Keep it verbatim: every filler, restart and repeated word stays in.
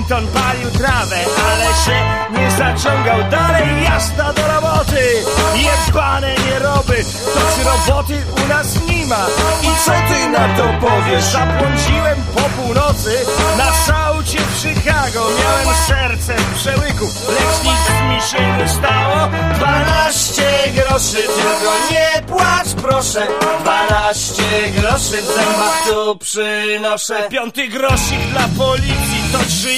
Clinton palił trawę, ale się nie zaciągał dalej, jazda do roboty. Jebane nieroby, to czy roboty u nas nie ma? I co ty na to powiesz? Zabłądziłem po północy na saucie w Chicago. Miałem serce w przełyku, lecz nic mi się nie stało. Dwanaście groszy, tylko nie płacz proszę. Dwanaście groszy w zębach tu przynoszę. Piąty grosik dla policji to trzy